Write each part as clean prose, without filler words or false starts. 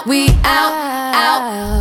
we out, out.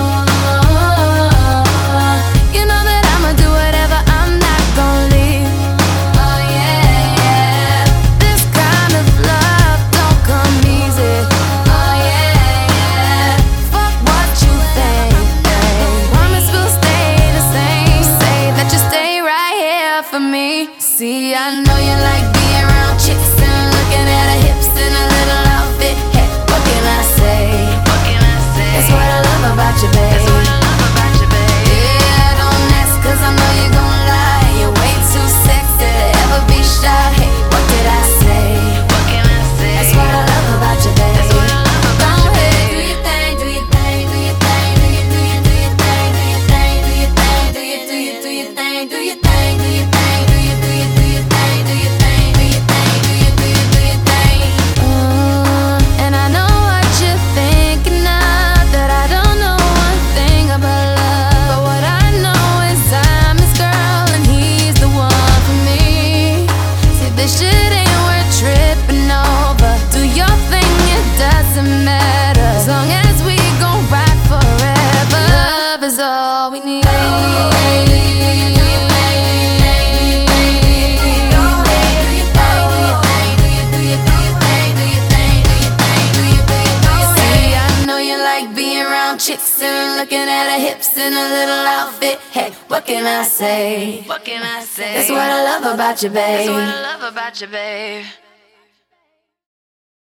You know that I'ma do whatever, I'm not gon' leave. Oh yeah, yeah. This kind of love don't come easy. Oh yeah, yeah. Fuck what you think, promise we'll stay the same. Say that you stay right here for me. See, I know you like being around chicks and looking at her hips in a little outfit. Hey, what can I say? What can I say? That's what I love about you, babe. That's what I love about you, babe. Yeah, don't ask, cause I know you're gon' lie. You're way too sexy to ever be shy. Hey, what did I say? What can I say? That's what I love about you, babe. That's what I love about you, babe. Do your thing, do your thing, do your thing, do your thing, do your thing, do your thing, do your thing, do your thing, do your thing, do your thing, do your thing. This shit ain't worth tripping over. Do your thing, it doesn't matter. As long as we gon' ride forever. Love is all we need. See, I know you like being around chicks and looking at her hips in a little outfit. Hey, what can I say? What can I say? That's what I love about you, babe. That's what I love about you, babe.